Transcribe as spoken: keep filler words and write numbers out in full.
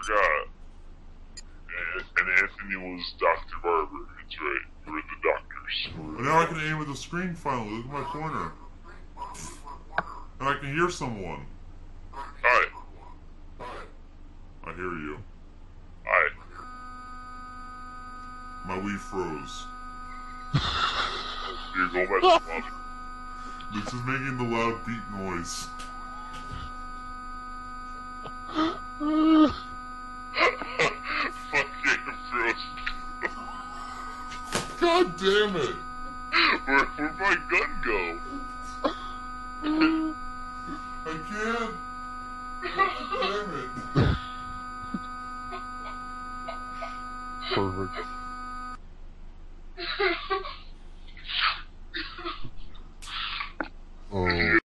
forgot. And, and Anthony was Doctor Barber. That's right. We were the doctors. And now I can aim at the screen finally. Look at my pointer. And I can hear someone. Hi. I hear you. Hi. My Wii froze. You're going back to the mother. This is making the loud beat noise. Fucking froze. God damn it! Where, where'd my gun go? I can't. God damn it. Perfect.